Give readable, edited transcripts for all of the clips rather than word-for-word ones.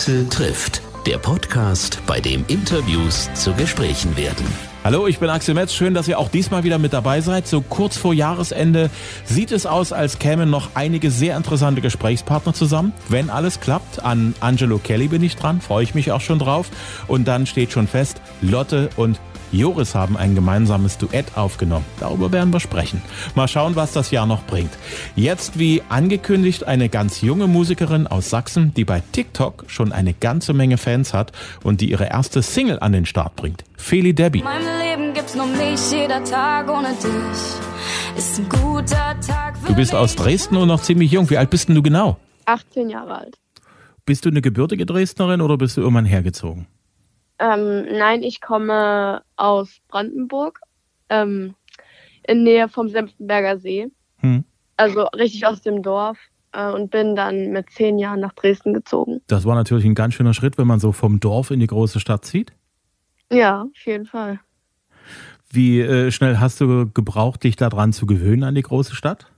Axel trifft, der Podcast, bei dem Interviews zu Gesprächen werden. Hallo, ich bin Axel Metz. Schön, dass ihr auch diesmal wieder mit dabei seid. So kurz vor Jahresende sieht es aus, als kämen noch einige sehr interessante Gesprächspartner zusammen. Wenn alles klappt, an Angelo Kelly bin ich dran, freue ich mich auch schon drauf. Und dann steht schon fest, Lotte und Joris haben ein gemeinsames Duett aufgenommen. Darüber werden wir sprechen. Mal schauen, was das Jahr noch bringt. Jetzt, wie angekündigt, eine ganz junge Musikerin aus Sachsen, die bei TikTok schon eine ganze Menge Fans hat und die ihre erste Single an den Start bringt. Feli Debbie. Mein Leben gibt's nur mich, jeder Tag ohne dich ist ein guter Tag. Du bist aus Dresden und noch ziemlich jung. Wie alt bist denn du genau? 18 Jahre alt. Bist du eine gebürtige Dresdnerin oder bist du irgendwann hergezogen? Nein, ich komme aus Brandenburg, in Nähe vom Senftenberger See. Also richtig aus dem Dorf und bin dann mit 10 Jahren nach Dresden gezogen. Das war natürlich ein ganz schöner Schritt, wenn man so vom Dorf in die große Stadt zieht. Ja, auf jeden Fall. Wie schnell hast du gebraucht, dich daran zu gewöhnen an die große Stadt?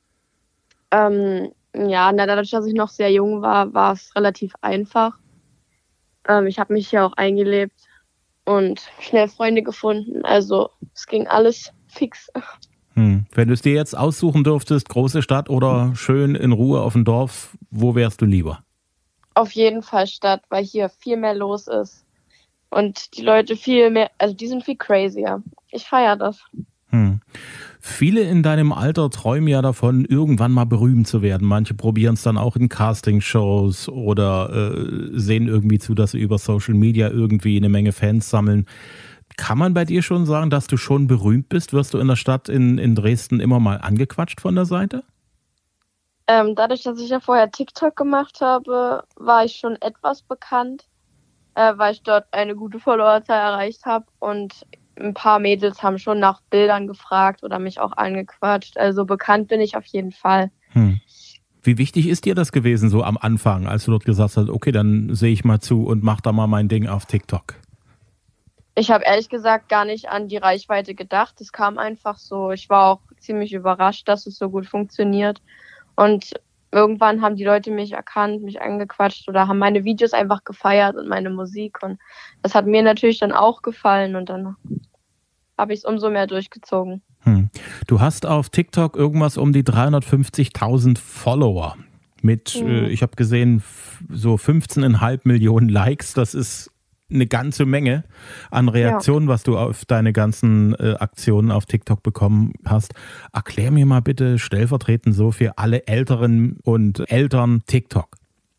Dadurch, dass ich noch sehr jung war, war es relativ einfach. Ich habe mich hier auch eingelebt und schnell Freunde gefunden. Also es ging alles fix. Wenn du es dir jetzt aussuchen dürftest, große Stadt oder schön in Ruhe auf dem Dorf, wo wärst du lieber? Auf jeden Fall Stadt, weil hier viel mehr los ist. Und die Leute viel mehr, also die sind viel crazier. Ich feiere das. Viele in deinem Alter träumen ja davon, irgendwann mal berühmt zu werden. Manche probieren es dann auch in Castingshows oder sehen irgendwie zu, dass sie über Social Media irgendwie eine Menge Fans sammeln. Kann man bei dir schon sagen, dass du schon berühmt bist? Wirst du in der Stadt in Dresden immer mal angequatscht von der Seite? Dadurch, dass ich ja vorher TikTok gemacht habe, war ich schon etwas bekannt, weil ich dort eine gute Followerzahl erreicht habe und ein paar Mädels haben schon nach Bildern gefragt oder mich auch angequatscht. Also bekannt bin ich auf jeden Fall. Wie wichtig ist dir das gewesen so am Anfang, als du dort gesagt hast, okay, dann sehe ich mal zu und mach da mal mein Ding auf TikTok? Ich habe ehrlich gesagt gar nicht an die Reichweite gedacht. Es kam einfach so. Ich war auch ziemlich überrascht, dass es so gut funktioniert. Und irgendwann haben die Leute mich erkannt, mich angequatscht oder haben meine Videos einfach gefeiert und meine Musik. Und das hat mir natürlich dann auch gefallen und dann habe ich es umso mehr durchgezogen. Du hast auf TikTok irgendwas um die 350.000 Follower mit, ich habe gesehen, so 15,5 Millionen Likes. Das ist eine ganze Menge an Reaktionen, was du auf deine ganzen Aktionen auf TikTok bekommen hast. Erklär mir mal bitte stellvertretend so für alle Älteren und Eltern TikTok.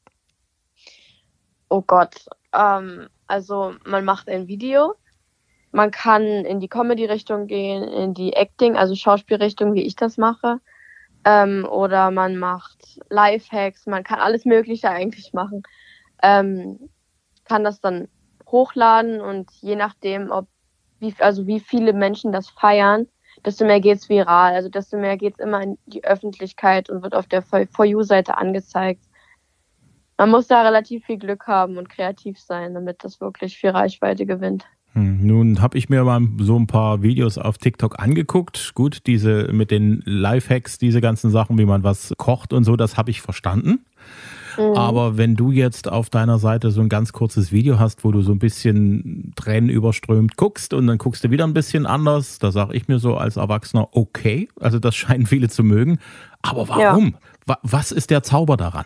Oh Gott, also man macht ein Video, man kann in die Comedy-Richtung gehen, in die Acting, also Schauspielrichtung, wie ich das mache, oder man macht Lifehacks, man kann alles Mögliche eigentlich machen, kann das dann hochladen und je nachdem, wie viele Menschen das feiern, desto mehr geht's viral, also desto mehr geht's immer in die Öffentlichkeit und wird auf der For You-Seite angezeigt. Man muss da relativ viel Glück haben und kreativ sein, damit das wirklich viel Reichweite gewinnt. Nun habe ich mir mal so ein paar Videos auf TikTok angeguckt. Gut, diese mit den Lifehacks, diese ganzen Sachen, wie man was kocht und so, das habe ich verstanden. Aber wenn du jetzt auf deiner Seite so ein ganz kurzes Video hast, wo du so ein bisschen tränenüberströmt guckst und dann guckst du wieder ein bisschen anders, da sage ich mir so als Erwachsener, okay, also das scheinen viele zu mögen. Aber warum? Ja. Was ist der Zauber daran?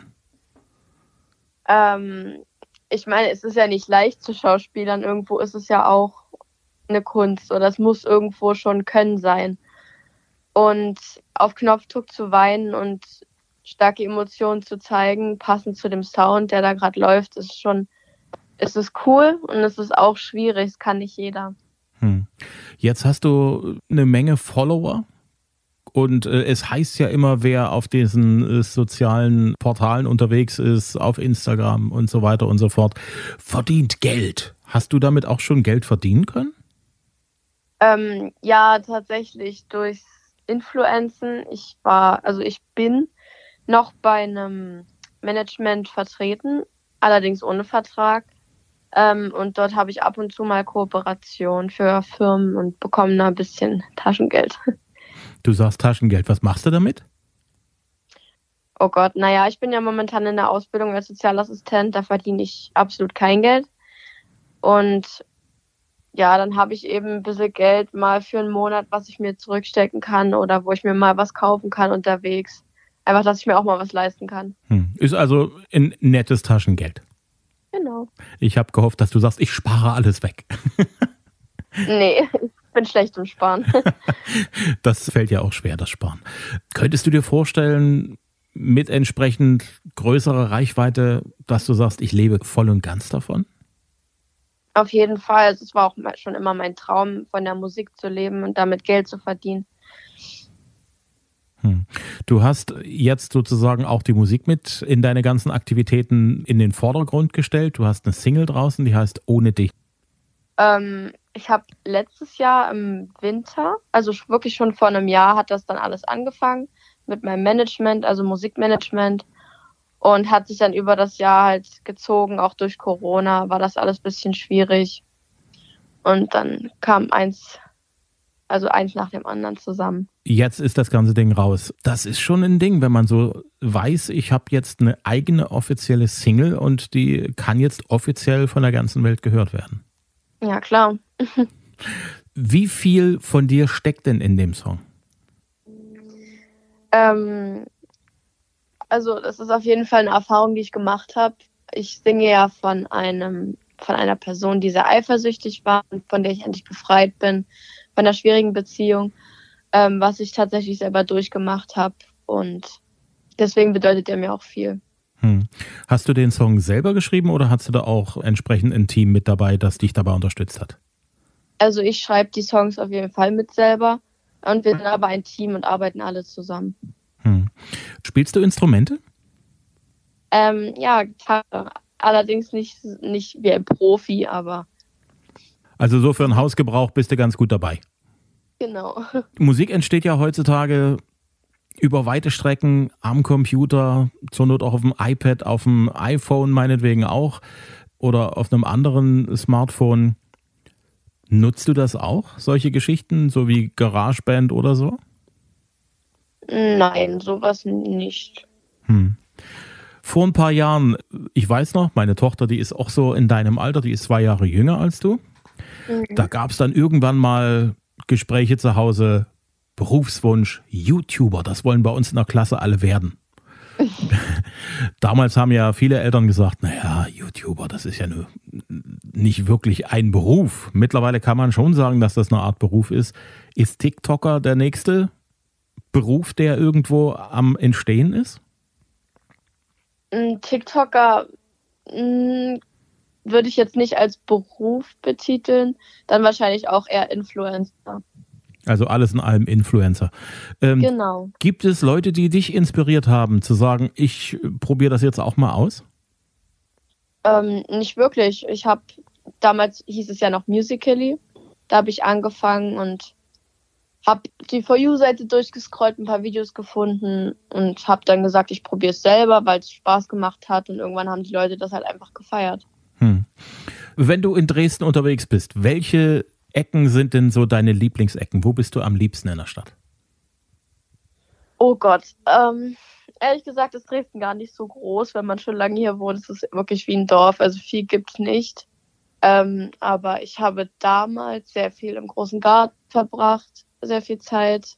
Ich meine, es ist ja nicht leicht zu schauspielern. Irgendwo ist es ja auch eine Kunst oder es muss irgendwo schon Können sein. Und auf Knopfdruck zu weinen und starke Emotionen zu zeigen, passend zu dem Sound, der da gerade läuft, ist es cool und es ist auch schwierig, es kann nicht jeder. Jetzt hast du eine Menge Follower und es heißt ja immer, wer auf diesen sozialen Portalen unterwegs ist, auf Instagram und so weiter und so fort, verdient Geld. Hast du damit auch schon Geld verdienen können? Ja, tatsächlich durchs Influencen. Ich bin noch bei einem Management vertreten, allerdings ohne Vertrag. Und dort habe ich ab und zu mal Kooperation für Firmen und bekomme da ein bisschen Taschengeld. Du sagst Taschengeld. Was machst du damit? Oh Gott, naja, ich bin ja momentan in der Ausbildung als Sozialassistent, da verdiene ich absolut kein Geld. Und ja, dann habe ich eben ein bisschen Geld mal für einen Monat, was ich mir zurückstecken kann oder wo ich mir mal was kaufen kann unterwegs. Einfach, dass ich mir auch mal was leisten kann. Ist also ein nettes Taschengeld. Genau. Ich habe gehofft, dass du sagst, ich spare alles weg. Nee, ich bin schlecht im Sparen. Das fällt ja auch schwer, das Sparen. Könntest du dir vorstellen, mit entsprechend größerer Reichweite, dass du sagst, ich lebe voll und ganz davon? Auf jeden Fall. Also es war auch schon immer mein Traum, von der Musik zu leben und damit Geld zu verdienen. Du hast jetzt sozusagen auch die Musik mit in deine ganzen Aktivitäten in den Vordergrund gestellt. Du hast eine Single draußen, die heißt Ohne dich. Ich habe letztes Jahr im Winter, also wirklich schon vor einem Jahr, hat das dann alles angefangen mit meinem Management, also Musikmanagement. Und hat sich dann über das Jahr halt gezogen, auch durch Corona war das alles ein bisschen schwierig. Und dann kam eins nach dem anderen zusammen. Jetzt ist das ganze Ding raus. Das ist schon ein Ding, wenn man so weiß, ich habe jetzt eine eigene offizielle Single und die kann jetzt offiziell von der ganzen Welt gehört werden. Ja, klar. Wie viel von dir steckt denn in dem Song? Also das ist auf jeden Fall eine Erfahrung, die ich gemacht habe. Ich singe ja von einer Person, die sehr eifersüchtig war und von der ich endlich befreit bin, von einer schwierigen Beziehung, was ich tatsächlich selber durchgemacht habe. Und deswegen bedeutet er mir auch viel. Hast du den Song selber geschrieben oder hast du da auch entsprechend ein Team mit dabei, das dich dabei unterstützt hat? Also ich schreibe die Songs auf jeden Fall mit selber und wir sind aber ein Team und arbeiten alle zusammen. Spielst du Instrumente? Ja, Gitarre. Allerdings nicht wie ein Profi, aber... Also so für einen Hausgebrauch bist du ganz gut dabei. Genau. Musik entsteht ja heutzutage über weite Strecken am Computer, zur Not auch auf dem iPad, auf dem iPhone meinetwegen auch oder auf einem anderen Smartphone. Nutzt du das auch, solche Geschichten, so wie GarageBand oder so? Nein, sowas nicht. Vor ein paar Jahren, ich weiß noch, meine Tochter, die ist auch so in deinem Alter, die ist 2 Jahre jünger als du. Da gab es dann irgendwann mal Gespräche zu Hause, Berufswunsch, YouTuber, das wollen bei uns in der Klasse alle werden. Damals haben ja viele Eltern gesagt, naja, YouTuber, das ist ja nur nicht wirklich ein Beruf. Mittlerweile kann man schon sagen, dass das eine Art Beruf ist. Ist TikToker der nächste Beruf, der irgendwo am Entstehen ist? TikToker würde ich jetzt nicht als Beruf betiteln, dann wahrscheinlich auch eher Influencer. Also alles in allem Influencer. Genau. Gibt es Leute, die dich inspiriert haben, zu sagen, ich probiere das jetzt auch mal aus? Nicht wirklich. Damals hieß es ja noch Musical.ly. Da habe ich angefangen und habe die For You-Seite durchgescrollt, ein paar Videos gefunden und habe dann gesagt, ich probiere es selber, weil es Spaß gemacht hat und irgendwann haben die Leute das halt einfach gefeiert. Wenn du in Dresden unterwegs bist, welche Ecken sind denn so deine Lieblingsecken? Wo bist du am liebsten in der Stadt? Oh Gott, ehrlich gesagt ist Dresden gar nicht so groß, wenn man schon lange hier wohnt. Es ist wirklich wie ein Dorf, also viel gibt's nicht. Aber ich habe damals sehr viel im großen Garten verbracht, sehr viel Zeit.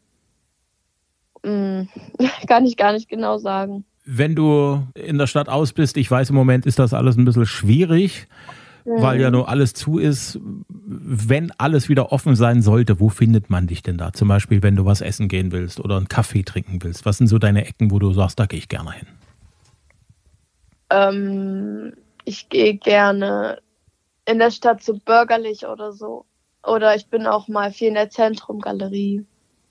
Kann ich gar nicht genau sagen. Wenn du in der Stadt aus bist, ich weiß, im Moment ist das alles ein bisschen schwierig, weil ja nur alles zu ist. Wenn alles wieder offen sein sollte, wo findet man dich denn da? Zum Beispiel, wenn du was essen gehen willst oder einen Kaffee trinken willst. Was sind so deine Ecken, wo du sagst, da gehe ich gerne hin? Ich gehe gerne in der Stadt so bürgerlich oder so. Oder ich bin auch mal viel in der Zentrumgalerie.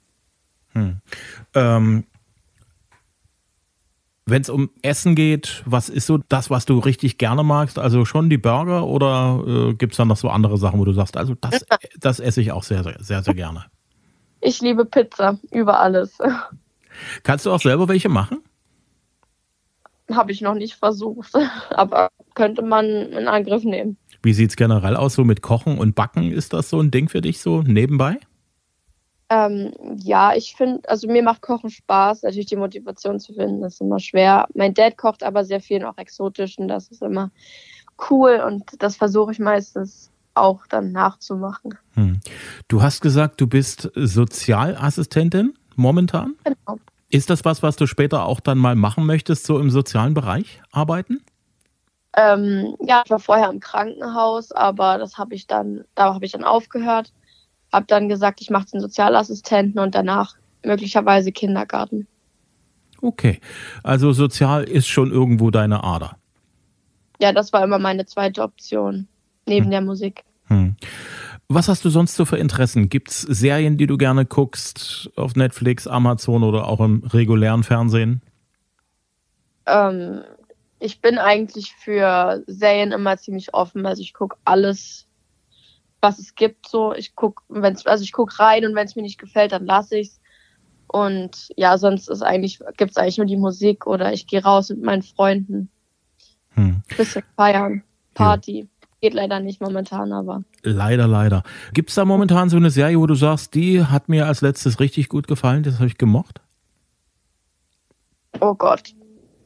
Wenn es um Essen geht, was ist so das, was du richtig gerne magst? Also schon die Burger oder gibt es dann noch so andere Sachen, wo du sagst, also das esse ich auch sehr, sehr, sehr gerne? Ich liebe Pizza, über alles. Kannst du auch selber welche machen? Habe ich noch nicht versucht, aber könnte man in Angriff nehmen. Wie sieht es generell aus, so mit Kochen und Backen? Ist das so ein Ding für dich so nebenbei? Ja, ich finde, also mir macht Kochen Spaß. Natürlich die Motivation zu finden, ist immer schwer. Mein Dad kocht aber sehr viel und auch exotisch und das ist immer cool und das versuche ich meistens auch dann nachzumachen. Du hast gesagt, du bist Sozialassistentin momentan. Genau. Ist das was du später auch dann mal machen möchtest, so im sozialen Bereich arbeiten? Ja, ich war vorher im Krankenhaus, aber da habe ich dann aufgehört. Habe dann gesagt, ich mache den Sozialassistenten und danach möglicherweise Kindergarten. Okay, also sozial ist schon irgendwo deine Ader. Ja, das war immer meine zweite Option, neben der Musik. Was hast du sonst so für Interessen? Gibt's Serien, die du gerne guckst, auf Netflix, Amazon oder auch im regulären Fernsehen? Ich bin eigentlich für Serien immer ziemlich offen. Also ich gucke alles, was es gibt. So, ich gucke rein und wenn es mir nicht gefällt, dann lasse ich es. Und ja, sonst gibt es eigentlich nur die Musik oder ich gehe raus mit meinen Freunden. Bisschen feiern, Party. Geht leider nicht momentan, aber. Leider. Gibt es da momentan so eine Serie, wo du sagst, die hat mir als letztes richtig gut gefallen, das habe ich gemocht? Oh Gott.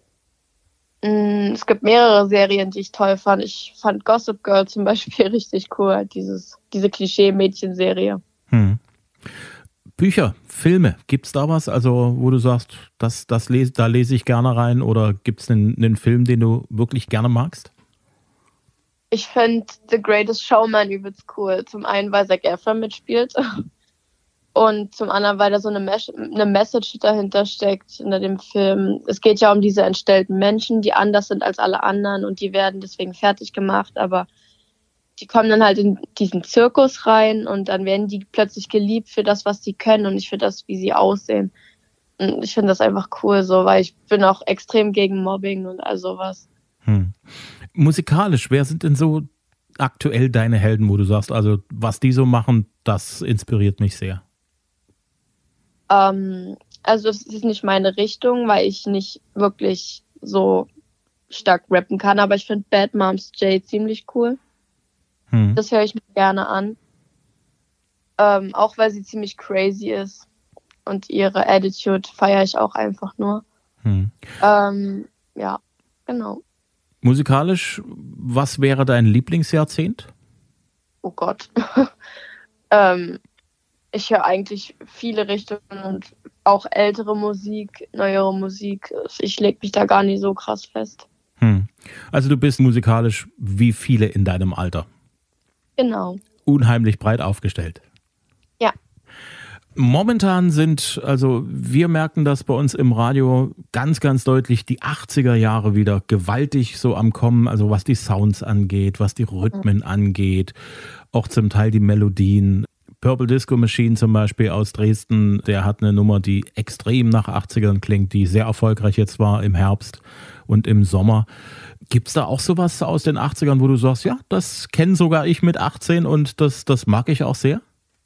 Es gibt mehrere Serien, die ich toll fand. Ich fand Gossip Girl zum Beispiel richtig cool, diese Klischee-Mädchen-Serie. Bücher, Filme, gibt's da was, also wo du sagst, da lese ich gerne rein oder gibt's einen Film, den du wirklich gerne magst? Ich finde The Greatest Showman übelst cool. Zum einen, weil Zac Efron mitspielt und zum anderen, weil da so eine Message dahinter steckt hinter dem Film. Es geht ja um diese entstellten Menschen, die anders sind als alle anderen und die werden deswegen fertig gemacht, aber die kommen dann halt in diesen Zirkus rein und dann werden die plötzlich geliebt für das, was sie können und nicht für das, wie sie aussehen. Und ich finde das einfach cool so, weil ich bin auch extrem gegen Mobbing und all sowas. Musikalisch, wer sind denn so aktuell deine Helden, wo du sagst, also was die so machen, das inspiriert mich sehr? Also es ist nicht meine Richtung, weil ich nicht wirklich so stark rappen kann, aber ich finde Bad Moms J ziemlich cool. Das höre ich mir gerne an. Auch weil sie ziemlich crazy ist und ihre Attitude feiere ich auch einfach nur. Ja, genau. Musikalisch, was wäre dein Lieblingsjahrzehnt? Oh Gott. Ich höre eigentlich viele Richtungen und auch ältere Musik, neuere Musik. Ich lege mich da gar nicht so krass fest. Also du bist musikalisch wie viele in deinem Alter? Genau. Unheimlich breit aufgestellt. Ja. Momentan wir merken das bei uns im Radio ganz, ganz deutlich, die 80er Jahre wieder gewaltig so am Kommen, also was die Sounds angeht, was die Rhythmen angeht, auch zum Teil die Melodien. Purple Disco Machine zum Beispiel aus Dresden, der hat eine Nummer, die extrem nach 80ern klingt, die sehr erfolgreich jetzt war im Herbst und im Sommer. Gibt's da auch sowas aus den 80ern, wo du sagst, ja, das kenne sogar ich mit 18 und das mag ich auch sehr?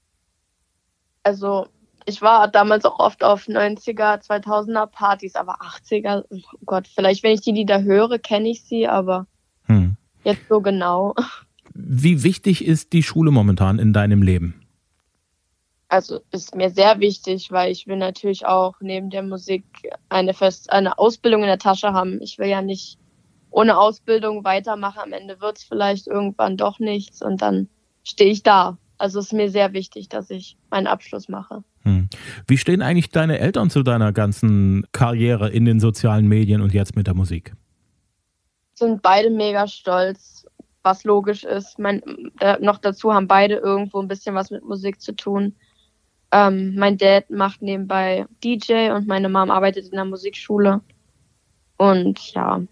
Also ich war damals auch oft auf 90er, 2000er Partys, aber 80er, oh Gott, vielleicht wenn ich die Lieder höre, kenne ich sie, aber jetzt so genau. Wie wichtig ist die Schule momentan in deinem Leben? Also ist mir sehr wichtig, weil ich will natürlich auch neben der Musik eine Ausbildung in der Tasche haben. Ich will ja nicht ohne Ausbildung weitermachen. Am Ende wird es vielleicht irgendwann doch nichts und dann stehe ich da. Also ist mir sehr wichtig, dass ich meinen Abschluss mache. Wie stehen eigentlich deine Eltern zu deiner ganzen Karriere in den sozialen Medien und jetzt mit der Musik? Sind beide mega stolz, was logisch ist. Noch dazu haben beide irgendwo ein bisschen was mit Musik zu tun. Mein Dad macht nebenbei DJ und meine Mom arbeitet in der Musikschule. Und ja,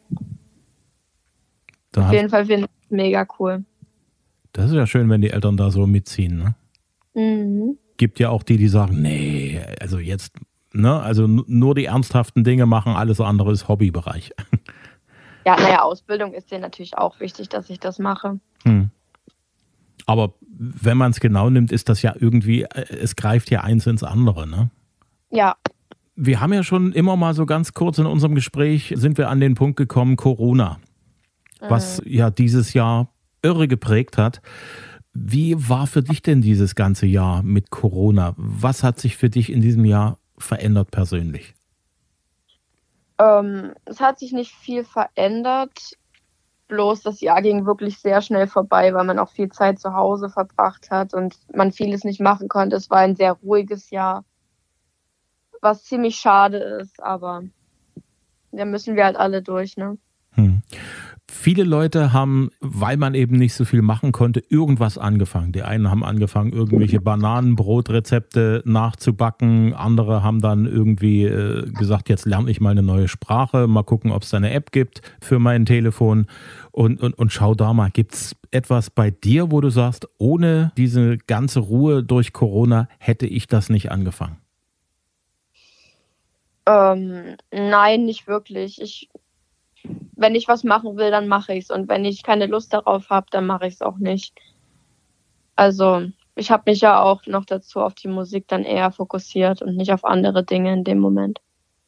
auf jeden Fall finde ich es mega cool. Das ist ja schön, wenn die Eltern da so mitziehen, ne? Gibt ja auch die sagen, nee, also jetzt, ne, also nur die ernsthaften Dinge machen, alles andere ist Hobbybereich. Ja, naja, Ausbildung ist dir natürlich auch wichtig, dass ich das mache. Aber wenn man es genau nimmt, ist das ja irgendwie, es greift ja eins ins andere, ne? Ja. Wir haben ja schon immer mal so ganz kurz in unserem Gespräch, sind wir an den Punkt gekommen, Corona, was ja dieses Jahr irre geprägt hat. Wie war für dich denn dieses ganze Jahr mit Corona? Was hat sich für dich in diesem Jahr verändert persönlich? Es hat sich nicht viel verändert, bloß das Jahr ging wirklich sehr schnell vorbei, weil man auch viel Zeit zu Hause verbracht hat und man vieles nicht machen konnte. Es war ein sehr ruhiges Jahr, was ziemlich schade ist, aber da müssen wir halt alle durch, ne? Viele Leute haben, weil man eben nicht so viel machen konnte, irgendwas angefangen. Die einen haben angefangen, irgendwelche Bananenbrotrezepte nachzubacken. Andere haben dann irgendwie gesagt, jetzt lerne ich mal eine neue Sprache. Mal gucken, ob es da eine App gibt für mein Telefon. Und schau da mal, gibt es etwas bei dir, wo du sagst, ohne diese ganze Ruhe durch Corona hätte ich das nicht angefangen? Nein, nicht wirklich. Wenn ich was machen will, dann mache ich es. Und wenn ich keine Lust darauf habe, dann mache ich es auch nicht. Also ich habe mich ja auch noch dazu auf die Musik dann eher fokussiert und nicht auf andere Dinge in dem Moment.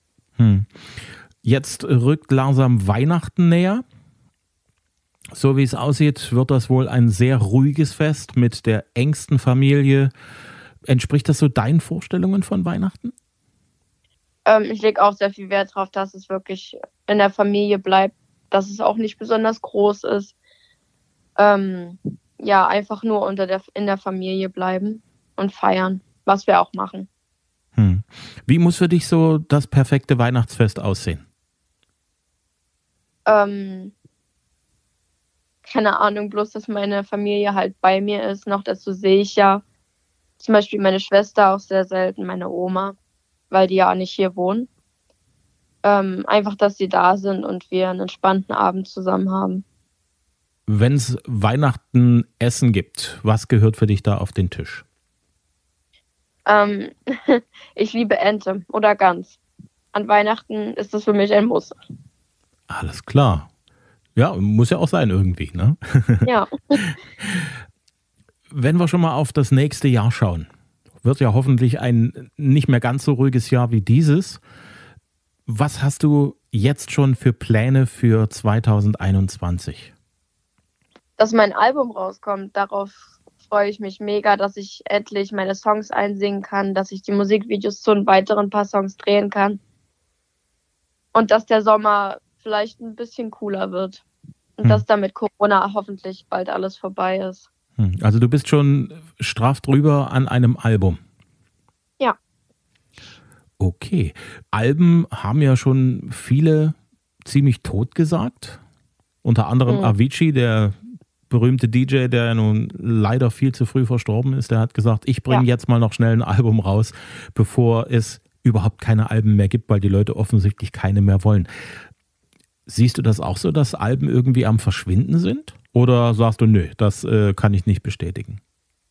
Jetzt rückt langsam Weihnachten näher. So wie es aussieht, wird das wohl ein sehr ruhiges Fest mit der engsten Familie. Entspricht das so deinen Vorstellungen von Weihnachten? Ich lege auch sehr viel Wert darauf, dass es wirklich in der Familie bleibt, dass es auch nicht besonders groß ist. Ja, einfach nur in der Familie bleiben und feiern, was wir auch machen. Wie muss für dich so das perfekte Weihnachtsfest aussehen? Keine Ahnung, bloß, dass meine Familie halt bei mir ist. Noch dazu sehe ich ja zum Beispiel meine Schwester auch sehr selten, meine Oma, weil die ja nicht hier wohnen. Einfach, dass sie da sind und wir einen entspannten Abend zusammen haben. Wenn es Weihnachten Essen gibt, was gehört für dich da auf den Tisch? Ich liebe Ente oder Gans. An Weihnachten ist das für mich ein Muss. Alles klar. Ja, muss ja auch sein irgendwie, ne? Ja. Wenn wir schon mal auf das nächste Jahr schauen, wird ja hoffentlich ein nicht mehr ganz so ruhiges Jahr wie dieses. Was hast du jetzt schon für Pläne für 2021? Dass mein Album rauskommt, darauf freue ich mich mega, dass ich endlich meine Songs einsingen kann, dass ich die Musikvideos zu weiteren paar Songs drehen kann und dass der Sommer vielleicht ein bisschen cooler wird und dass damit Corona hoffentlich bald alles vorbei ist. Also du bist schon straff drüber an einem Album? Ja. Okay. Alben haben ja schon viele ziemlich tot gesagt. Unter anderem Avicii, der berühmte DJ, der nun leider viel zu früh verstorben ist, der hat gesagt, ich bringe jetzt mal noch schnell ein Album raus, bevor es überhaupt keine Alben mehr gibt, weil die Leute offensichtlich keine mehr wollen. Siehst du das auch so, dass Alben irgendwie am Verschwinden sind? Oder sagst du, nö, das kann ich nicht bestätigen?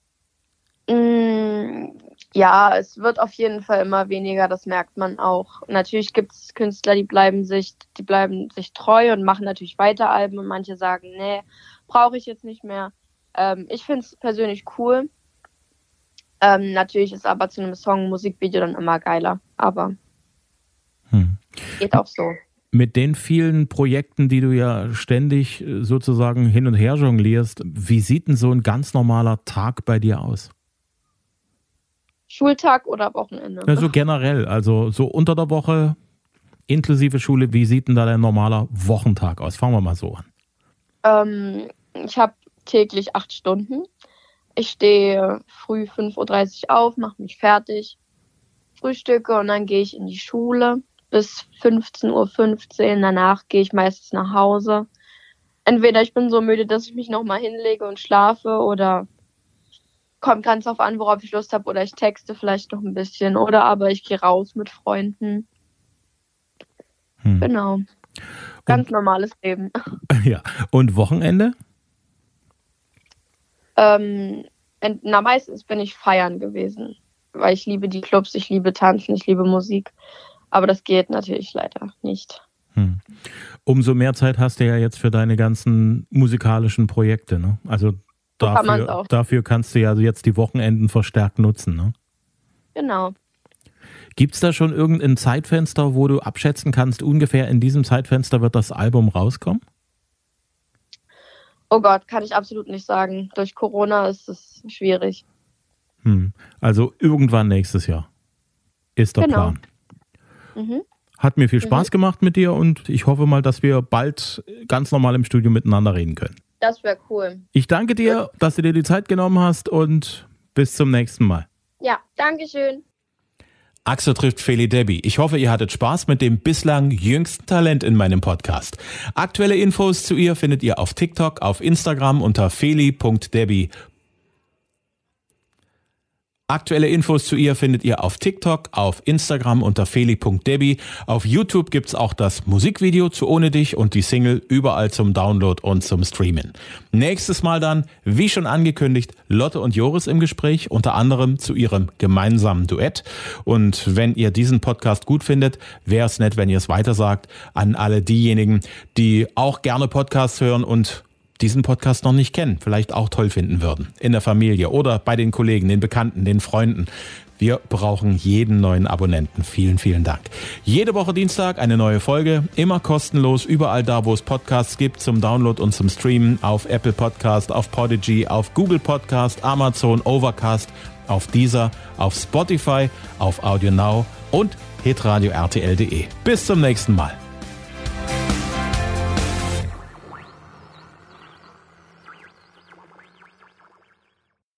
Ja, es wird auf jeden Fall immer weniger, das merkt man auch. Natürlich gibt es Künstler, die bleiben sich treu und machen natürlich weiter Alben und manche sagen, nee, brauche ich jetzt nicht mehr. Ich finde es persönlich cool. Natürlich ist aber zu einem Song ein Musikvideo dann immer geiler, aber geht auch so. Mit den vielen Projekten, die du ja ständig sozusagen hin und her jonglierst, wie sieht denn so ein ganz normaler Tag bei dir aus? Schultag oder Wochenende? Ja, so generell, also so unter der Woche, inklusive Schule, wie sieht denn da dein normaler Wochentag aus? Fangen wir mal so an. Ich habe täglich 8 Stunden. Ich stehe früh 5:30 Uhr auf, mache mich fertig, frühstücke und dann gehe ich in die Schule bis 15:15 Uhr. Danach gehe ich meistens nach Hause. Entweder ich bin so müde, dass ich mich nochmal hinlege und schlafe oder kommt ganz drauf an, worauf ich Lust habe oder ich texte vielleicht noch ein bisschen oder aber ich gehe raus mit Freunden. Genau. Ganz normales Leben. Ja. Und Wochenende? Meistens bin ich feiern gewesen, weil ich liebe die Clubs, ich liebe Tanzen, ich liebe Musik. Aber das geht natürlich leider nicht. Umso mehr Zeit hast du ja jetzt für deine ganzen musikalischen Projekte, ne? Also dafür kannst du ja jetzt die Wochenenden verstärkt nutzen, ne? Genau. Gibt es da schon irgendein Zeitfenster, wo du abschätzen kannst, ungefähr in diesem Zeitfenster wird das Album rauskommen? Oh Gott, kann ich absolut nicht sagen. Durch Corona ist es schwierig. Also irgendwann nächstes Jahr ist der Plan. Hat mir viel Spaß gemacht mit dir und ich hoffe mal, dass wir bald ganz normal im Studio miteinander reden können. Das wäre cool. Ich danke dir, dass du dir die Zeit genommen hast und bis zum nächsten Mal. Ja, danke schön. Axel trifft Feli Debbie. Ich hoffe, ihr hattet Spaß mit dem bislang jüngsten Talent in meinem Podcast. Aktuelle Infos zu ihr findet ihr auf TikTok, auf Instagram unter feli.debbie. Aktuelle Infos zu ihr findet ihr auf TikTok, auf Instagram unter feli.debbie. Auf YouTube gibt's auch das Musikvideo zu Ohne Dich und die Single überall zum Download und zum Streamen. Nächstes Mal dann, wie schon angekündigt, Lotte und Joris im Gespräch, unter anderem zu ihrem gemeinsamen Duett. Und wenn ihr diesen Podcast gut findet, wäre es nett, wenn ihr es weitersagt an alle diejenigen, die auch gerne Podcasts hören und diesen Podcast noch nicht kennen, vielleicht auch toll finden würden. In der Familie oder bei den Kollegen, den Bekannten, den Freunden. Wir brauchen jeden neuen Abonnenten. Vielen, vielen Dank. Jede Woche Dienstag eine neue Folge, immer kostenlos, überall da, wo es Podcasts gibt, zum Download und zum Streamen, auf Apple Podcast, auf Podigy, auf Google Podcast, Amazon, Overcast, auf Deezer, auf Spotify, auf Audio Now und hitradio RTL.de. Bis zum nächsten Mal.